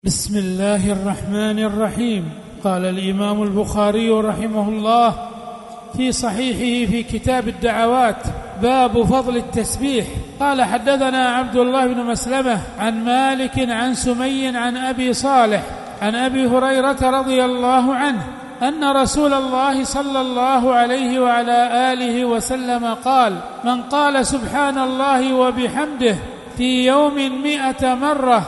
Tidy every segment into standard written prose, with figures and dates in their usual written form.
بسم الله الرحمن الرحيم. قال الإمام البخاري رحمه الله في صحيحه في كتاب الدعوات: باب فضل التسبيح. قال: حدثنا عبد الله بن مسلمة عن مالك عن سمي عن أبي صالح عن أبي هريرة رضي الله عنه أن رسول الله صلى الله عليه وعلى آله وسلم قال: من قال سبحان الله وبحمده في يوم 100 مرة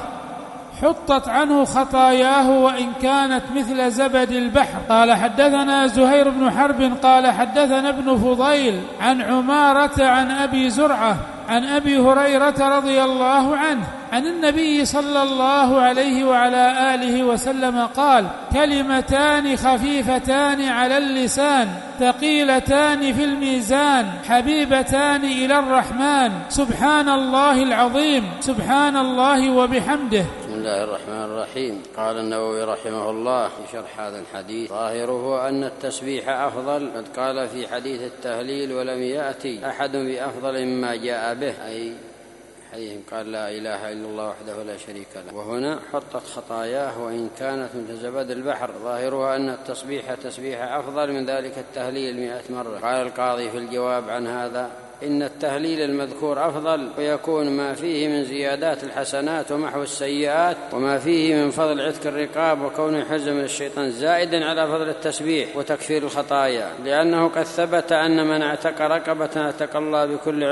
حطت عنه خطاياه وإن كانت مثل زبد البحر. قال: حدثنا زهير بن حرب قال: حدثنا ابن فضيل عن عمارة عن أبي زرعة عن أبي هريرة رضي الله عنه عن النبي صلى الله عليه وعلى آله وسلم قال: كلمتان خفيفتان على اللسان ثقيلتان في الميزان حبيبتان إلى الرحمن سبحان الله العظيم سبحان الله وبحمده. بسم الله الرحمن الرحيم. قال النووي رحمه الله في شرح هذا الحديث: ظاهره أن التسبيح أفضل. قد قال في حديث التهليل: ولم يأتي أحد بأفضل مما جاء به، أي حديث قال: لا إله إلا الله وحده لا شريك له. وهنا حطت خطاياه وإن كانت مثل زبد البحر. ظاهرها أن التسبيح أفضل من ذلك التهليل 100 مرة. قال القاضي في الجواب عن هذا: إن التهليل المذكور أفضل، ويكون ما فيه من زيادات الحسنات ومحو السيئات، وما فيه من فضل عتق الرقاب وكونه حرزا من الشيطان زائدا على فضل التسبيح وتكفير الخطايا، لأنه قد ثبت أن من اعتق رقبة اعتق الله بكل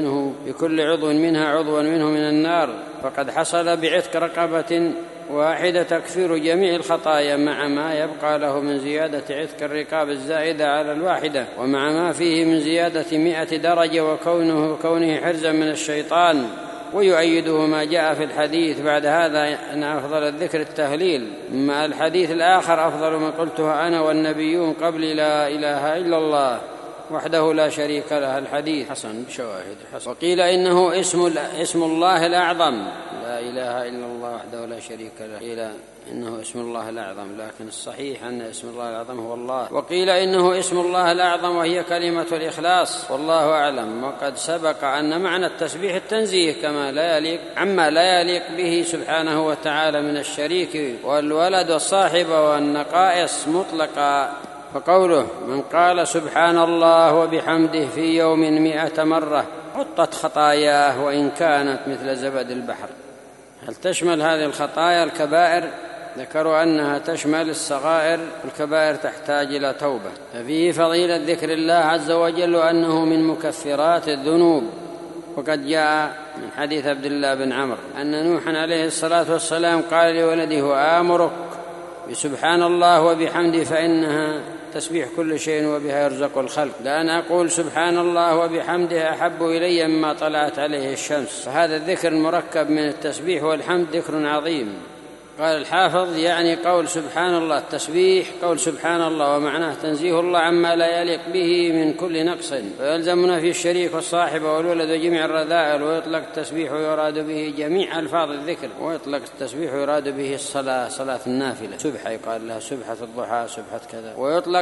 عضو منها عضوا منه من النار، فقد حصل بعتق رقبة واحدة تكفير جميع الخطايا مع ما يبقى له من زيادة عتق الرقاب الزائدة على الواحدة، ومع ما فيه من زيادة 100 درجة وكونه حرزا من الشيطان. ويؤيده ما جاء في الحديث بعد هذا أن أفضل الذكر التهليل، مع الحديث الآخر: أفضل ما قلتها أنا والنبيون قبل لا إله إلا الله وحده لا شريك له. الحديث حسن بشواهد حسن. وقيل إنه اسم الله الأعظم، لا إله إلا الله وحده لا شريك له. قيل إنه اسم الله الأعظم، لكن الصحيح أن اسم الله الأعظم هو الله. وقيل إنه اسم الله الأعظم وهي كلمة الإخلاص، والله أعلم. وقد سبق أن معنى التسبيح التنزيه عما لا يليق به سبحانه وتعالى من الشريك والولد والصاحبة والنقائص مطلقا. فقوله: من قال سبحان الله وبحمده في يوم 100 مرة حطت خطاياه وإن كانت مثل زبد البحر. هل تشمل هذه الخطايا الكبائر؟ ذكروا أنها تشمل الصغائر، والكبائر تحتاج إلى توبة. ففيه فضيلة ذكر الله عز وجل وأنه من مكفرات الذنوب. وقد جاء من حديث عبد الله بن عمرو أن نوحا عليه الصلاة والسلام قال لولده: آمرك بسبحان الله وبحمده فإنها تسبيح كل شيء وبها يرزق الخلق، لأن أقول سبحان الله وبحمده أحب إلي مما طلعت عليه الشمس. فهذا الذكر المركب من التسبيح والحمد ذكر عظيم. قال الحافظ: يعني قول سبحان الله، التسبيح قول سبحان الله، ومعناه تنزيه الله عما لا يليق به من كل نقص، ويلزمنا في الشريك والصاحب والولد وجميع الرذائل. ويطلق التسبيح ويراد به جميع ألفاظ الذكر، ويطلق التسبيح ويراد به الصلاة، صلاة النافلة، سبحة يقال لها سبحة الضحى، سبحة كذا.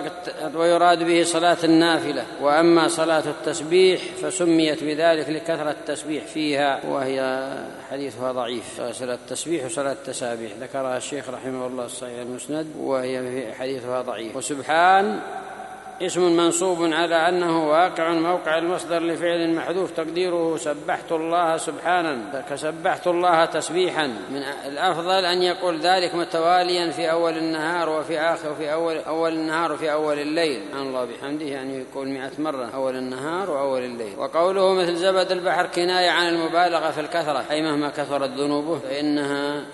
ويراد به صلاة النافلة. وأما صلاة التسبيح فسميت بذلك لكثرة التسبيح فيها، وهي حديثها ضعيف. صلاة التسبيح وصلاة التسابيح ذكرها الشيخ رحمه الله الصحيح المسند، وهي حديثها ضعيف. وسبحان اسم منصوب على أنه واقع موقع المصدر لفعل محذوف تقديره سبحت الله سبحانا، كسبحت الله تسبيحا. من الأفضل أن يقول ذلك متواليا في أول النهار وفي آخر، في أول النهار وفي أول الليل. عن الله بحمده يعني يقول 100 مرة أول النهار وأول الليل. وقوله مثل زبد البحر كناية عن المبالغة في الكثرة، أي مهما كثرت ذنوبه فإنها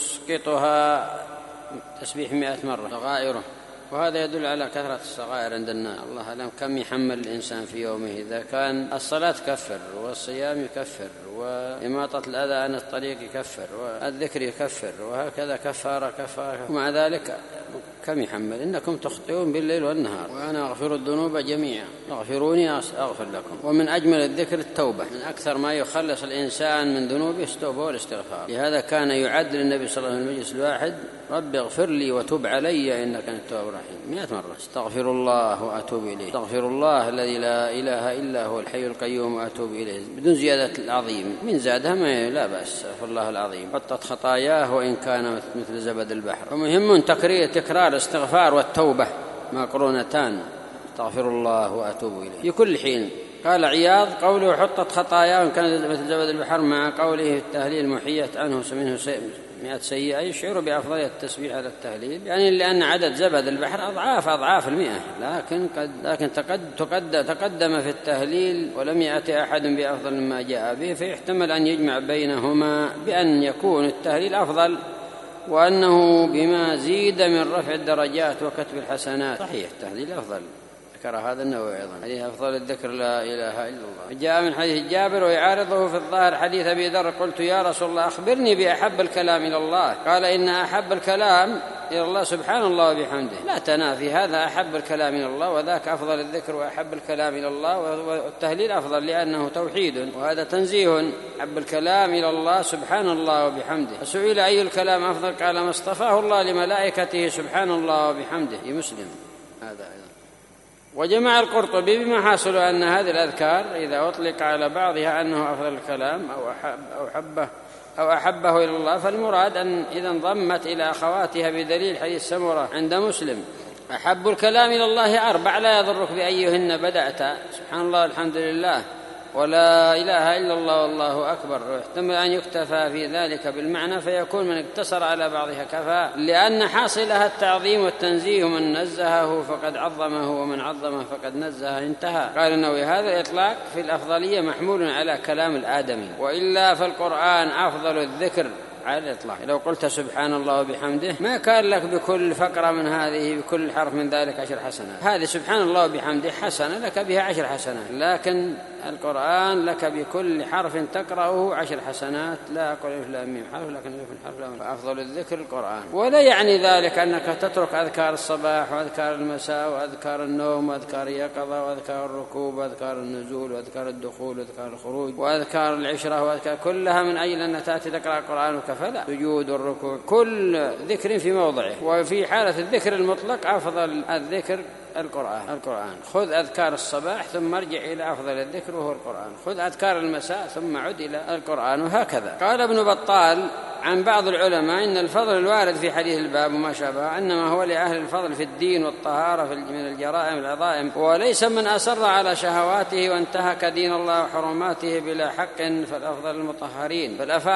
تسقطها تسبيح 100 مرة صغائره. وهذا يدل على كثرة الصغائر عند الناس. الله أعلم كم يحمل الإنسان في يومه. إذا كان الصلاة تكفر، والصيام يكفر، وإماطة الأذى عن الطريق يكفر، والذكر يكفر، وهكذا كفارة. ومع ذلك كم يحمل؟ إنكم تخطئون بالليل والنهار وأنا أغفر الذنوب جميعا، اغفروني أغفر لكم. ومن أجمل الذكر التوبة، من أكثر ما يخلص الإنسان من ذنوبه التوبة والاستغفار. لهذا كان يعد للنبي صلى الله عليه وسلم المجلس الواحد: رب اغفر لي وتب علي إنك أنت التواب الرحيم 100 مرة. استغفر الله وأتوب إليه، استغفر الله الذي لا إله إلا هو الحي القيوم وأتوب إليه، بدون زيادة العظيم العظيم. من زادها ما لا بأس، استغفر الله العظيم، حطت خطاياه وإن كان مثل زبد البحر. ومهم تكرار الاستغفار والتوبة مقرونتان، استغفر الله وأتوب إليه في كل حين. قال عياض: قوله حطت خطاياه وإن كان مثل زبد البحر، مع قوله في التهليل محيت عنه منه 100 سيئة، يشعر بأفضلية التسبيح على التهليل، يعني لأن عدد زبد البحر أضعاف 100، لكن تقدم في التهليل ولم يأتي أحد بأفضل مما جاء به، فيحتمل أن يجمع بينهما بأن يكون التهليل أفضل، وأنه بما زيد من رفع الدرجات وكتب الحسنات. صحيح التهليل أفضل، ذكر هذا النووي أيضا، حديث أفضل الذكر لا إله إلا الله. جاء من حديث جابر ويعارضه في الظاهر حديث أبي ذر: قلت يا رسول الله أخبرني بأحب الكلام إلى الله. قال: إن أحب الكلام إلى الله سبحان الله وبحمده. لا تنافي، هذا أحب الكلام إلى الله وذاك أفضل الذكر وأحب الكلام إلى الله، والتهليل أفضل لأنه توحيد وهذا تنزيه. أحب الكلام إلى الله سبحان الله وبحمده. فسئل أي الكلام أفضل؟ قال: ما اصطفاه الله لملائكته سبحان الله وبحمده. مسلم هذا أيضا. وجمع القرطبي بما حاصل أن هذه الأذكار إذا أطلق على بعضها أنه أفضل الكلام أو أحبه إلى الله، فالمراد أن إذا انضمت إلى أخواتها بدليل حديث سمرة عند مسلم: أحب الكلام إلى الله 4 لا يضرك بأيهن بدأت، سبحان الله الحمد لله ولا إله إلا الله والله أكبر. ويحتمل أن يكتفى في ذلك بالمعنى، فيكون من اقتصر على بعضها كفى، لأن حاصلها التعظيم والتنزيه، من نزهه فقد عظمه ومن عظمه فقد نزهه. انتهى. قال النووي: هذا الإطلاق في الأفضلية محمول على كلام الآدمي، وإلا فالقرآن أفضل الذكر على الإطلاق. لو قلت سبحان الله وبحمده ما كان لك بكل فقرة من هذه بكل حرف من ذلك 10 حسنات. هذه سبحان الله وبحمده حسنة لك بها 10 حسنات، لكن القرآن لك بكل حرف تقرأه 10 حسنات. لا أقول ألف لام ميم حرف، لكن ألف حرف لام. فأفضل الذكر القرآن. ولا يعني ذلك أنك تترك أذكار الصباح وأذكار المساء وأذكار النوم وأذكار اليقظة وأذكار الركوب وأذكار النزول وأذكار الدخول وأذكار الخروج وأذكار العشرة وأذكار كلها من أجل أن تأتي تقرأ القرآن، فلا. سجود والركوع كل ذكر في موضعه. وفي حالة الذكر المطلق أفضل الذكر القرآن. خذ أذكار الصباح ثم ارجع إلى أفضل الذكر وهو القرآن، خذ أذكار المساء ثم عد إلى القرآن، وهكذا. قال ابن بطال عن بعض العلماء: إن الفضل الوارد في حديث الباب وما شابه إنما هو لأهل الفضل في الدين والطهارة من الجرائم العظائم، وليس من أسر على شهواته وانتهك دين الله وحرماته بلا حق، فالأفضل المطهرين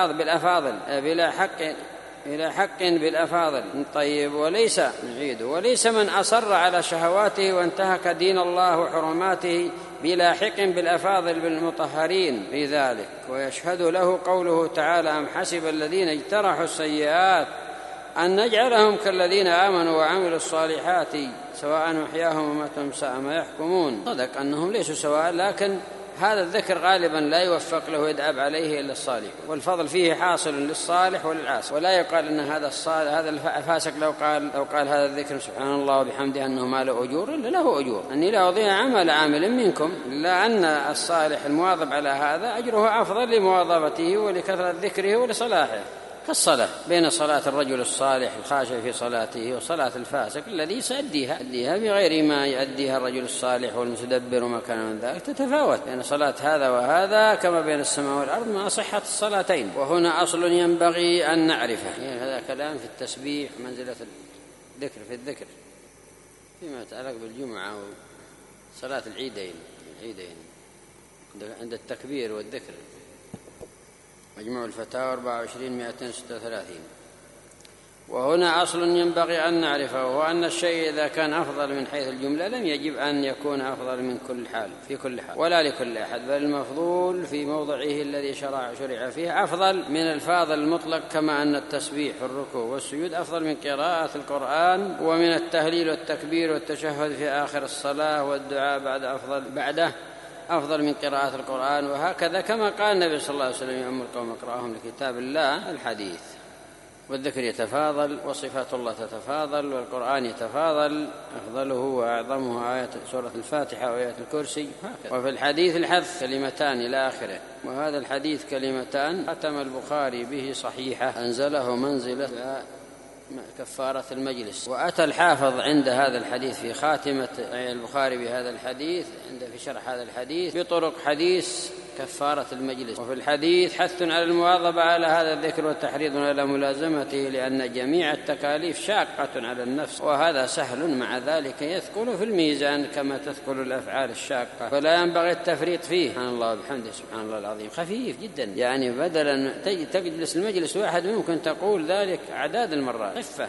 بلا حق بالأفاضل. طيب، وليس من أصر على شهواته وانتهك دين الله وحرماته بلا حق بالأفاضل بالمطهرين في ذلك. ويشهد له قوله تعالى: أم حسب الذين اجترحوا السيئات أن نجعلهم كالذين آمنوا وعملوا الصالحات سواء محياهم وماتهم ساء ما يحكمون. صدق أنهم ليسوا سواء، لكن هذا الذكر غالبا لا يوفق له يدأب عليه إلا الصالح، والفضل فيه حاصل للصالح وللعاصي. ولا يقال أن هذا الصالح هذا الفاسق لو قال هذا الذكر سبحان الله وبحمده أنه ما له أجور، إلا له أجور، أني لا أضيع عمل عامل منكم، إلا أن الصالح المواظب على هذا أجره أفضل لمواظبته ولكثرة ذكره ولصلاحه. كالصلاة، بين صلاة الرجل الصالح الخاشع في صلاته وصلاة الفاسق الذي سيؤديها بغير ما يؤديها الرجل الصالح والمتدبر وما كان من ذلك، تتفاوت بين صلاة هذا وهذا كما بين السماء والأرض مع صحة الصلاتين. وهنا أصل ينبغي أن نعرفه، يعني هذا كلام في التسبيح، منزلة الذكر في الذكر فيما يتعلق بالجمعة وصلاة العيدين عند التكبير والذكر. مجموع الفتاوى 24,236. وهنا أصل ينبغي أن نعرفه، وهو أن الشيء إذا كان أفضل من حيث الجملة لم يجب أن يكون أفضل من كل حال في كل حال ولا لكل أحد، بل المفضول في موضعه الذي شرع فيه أفضل من الفاضل المطلق، كما أن التسبيح في الركوع والسجود أفضل من قراءة القرآن، ومن التهليل والتكبير والتشهد في آخر الصلاة والدعاء بعده أفضل من قراءة القرآن. وهكذا كما قال النبي صلى الله عليه وسلم: يؤم القوم اقرأهم لكتاب الله. الحديث والذكر يتفاضل، وصفات الله تتفاضل، والقرآن يتفاضل، أفضله وأعظمه آية سورة الفاتحة وآية الكرسي. وفي الحديث الحث كلمتان إلى آخره، وهذا الحديث كلمتان ختم البخاري به صحيحة أنزله منزلة كفارة المجلس. وأتى الحافظ عند هذا الحديث في خاتمة البخاري بهذا الحديث، عند في شرح هذا الحديث بطرق حديث كفارة المجلس. وفي الحديث حث على المواظبة على هذا الذكر وتحريض على ملازمته، لأن جميع التكاليف شاقة على النفس، وهذا سهل مع ذلك يثقل في الميزان كما تثقل الأفعال الشاقة، فلا ينبغي التفريط فيه. سبحان الله وبحمده سبحان الله العظيم، خفيف جدا، يعني بدلا تجلس المجلس واحد ممكن تقول ذلك أعداد المرات، خفة.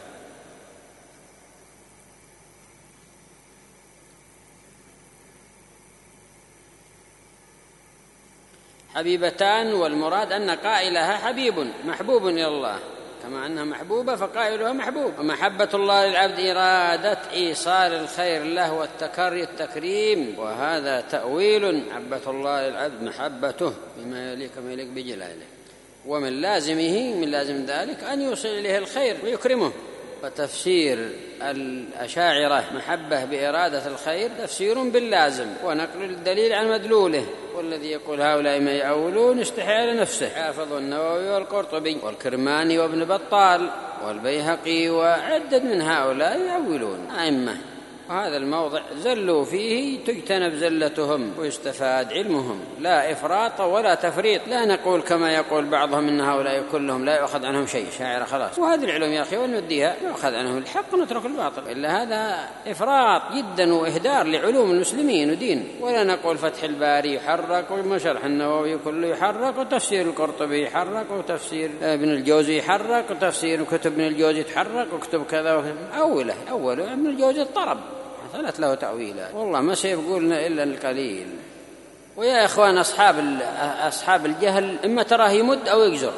حبيبتان، والمراد أن قائلها حبيب محبوب إلى الله، كما أنها محبوبة فقائلها محبوب. ومحبة الله للعبد إرادة إيصال الخير له والتكريم، وهذا تأويل. محبة الله للعبد محبته بما يليق بجلاله، ومن لازمه من لازم ذلك أن يوصل إليه الخير ويكرمه. فتفسير الأشاعرة محبة بإرادة الخير تفسير باللازم ونقل الدليل عن مدلوله، والذي يقول هؤلاء ما يأولون استحيال نفسه. حافظ النووي والقرطبي والكرماني وابن بطال والبيهقي وعدد من هؤلاء يأولون أئمة، وهذا الموضع زلوا فيه تجتنب زلتهم ويستفاد علمهم، لا إفراط ولا تفريط. لا نقول كما يقول بعضهم إن هؤلاء كلهم لا يؤخذ عنهم شيء، شاعر خلاص، وهذه العلوم يا أخي ونوديها يؤخذ عنهم الحق ونترك الباطل، إلا هذا إفراط جدا وإهدار لعلوم المسلمين ودين. ولا نقول فتح الباري يحرك وشرح النووي كله يحرك وتفسير القرطبي يحرك وتفسير ابن الجوزي يحرك وتفسير كتب ابن الجوزي يتحرك وكتب كذا وكذا. أوله ابن الجوزي الطرب ثلاث له تأويلات، والله ما سيقولنا إلا القليل. ويا إخوان أصحاب الجهل إما تراه يمد أو يجزر،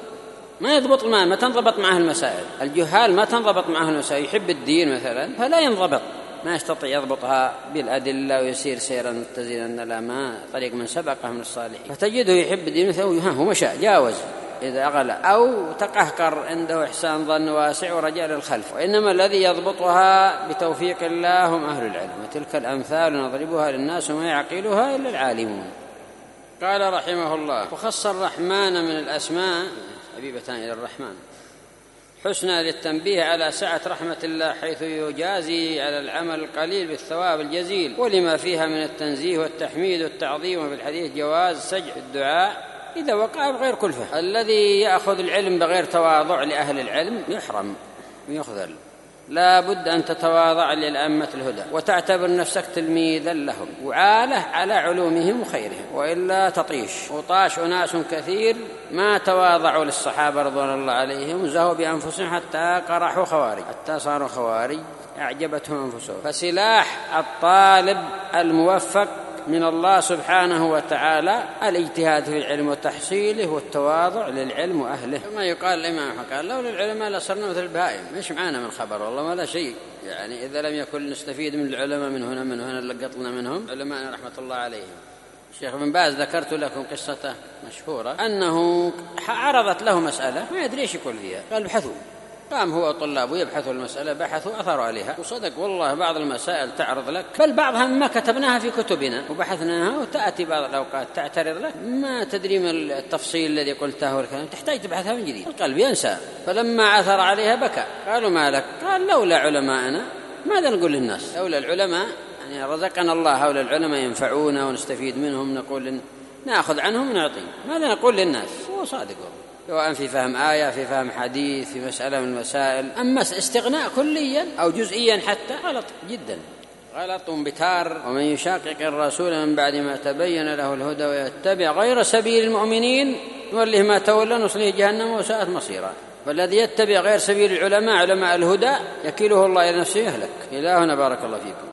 ما يضبط معه، ما تنضبط معه المسائل. الجهال ما تنضبط معه المسائل، يحب الدين مثلا فلا ينضبط، ما يستطيع يضبطها بالأدلة ويسير سيرا متزنا، لا ما طريق من سبقه من الصالحين. فتجده يحب الدين مثلا هو مشى جاوز إذا أغلى، أو تقهقر عنده إحسان ظن واسع ورجاء للخلف. وإنما الذي يضبطها بتوفيق الله هم أهل العلم، وتلك الأمثال نضربها للناس وما يعقلها إلا العالمون. قال رحمه الله: وخص الرحمن من الأسماء حبيبتان إلى الرحمن حسنى للتنبيه على سعة رحمة الله، حيث يجازي على العمل القليل بالثواب الجزيل، ولما فيها من التنزيه والتحميد والتعظيم. وفي الحديث جواز سجع الدعاء إذا وقع بغير كلفة. الذي يأخذ العلم بغير تواضع لأهل العلم يحرم ويخذل. لا بد أن تتواضع للأئمة الهدى وتعتبر نفسك تلميذا لهم وعاله على علومهم وخيرهم، وإلا تطيش. وطاش أناس كثير ما تواضعوا للصحابة رضوان الله عليهم وزهوا بأنفسهم حتى قرحوا خوارج، حتى صاروا خوارج أعجبتهم أنفسهم. فسلاح الطالب الموفق من الله سبحانه وتعالى الاجتهاد في العلم وتحصيله والتواضع للعلم وأهله. كما يقال الإمام قال: لولا العلماء لصرنا مثل البهائم. مش معانا من خبر والله ما لا شيء، يعني إذا لم يكن نستفيد من العلماء من هنا لقطنا منهم علماء رحمة الله عليهم. الشيخ ابن باز ذكرت لكم قصته مشهورة، أنه عرضت له مسألة ما يدري ايش يقول فيها، قال ابحثوا. قام هو وطلابه يبحثوا المسألة، بحثوا أثروا عليها، وصدق والله بعض المسائل تعرض لك، بل بعضها ما كتبناها في كتبنا وبحثناها، وتأتي بعض الأوقات تعترض لك ما تدري من التفصيل الذي قلته والكلام، تحتاج تبحثها من جديد، القلب ينسى. فلما عثر عليها بكى. قالوا: ما لك؟ قال: لولا علماءنا ماذا نقول للناس؟ لولا العلماء، يعني رزقنا الله هؤلاء العلماء ينفعونا ونستفيد منهم، نقول نأخذ عنهم ونعطيهم، ماذا نقول للناس؟ هو صادق، سواء في فهم آية، في فهم حديث، في مسألة من المسائل. أما استغناء كليا أو جزئيا حتى غلط جدا، غلط بتار. ومن يشاقق الرسول من بعد ما تبين له الهدى ويتبع غير سبيل المؤمنين نوله ما تولى نصله جهنم وساءت مصيرا. فالذي يتبع غير سبيل العلماء علماء الهدى يكيله الله إلى نفسه يهلك. إلهنا بارك الله فيكم.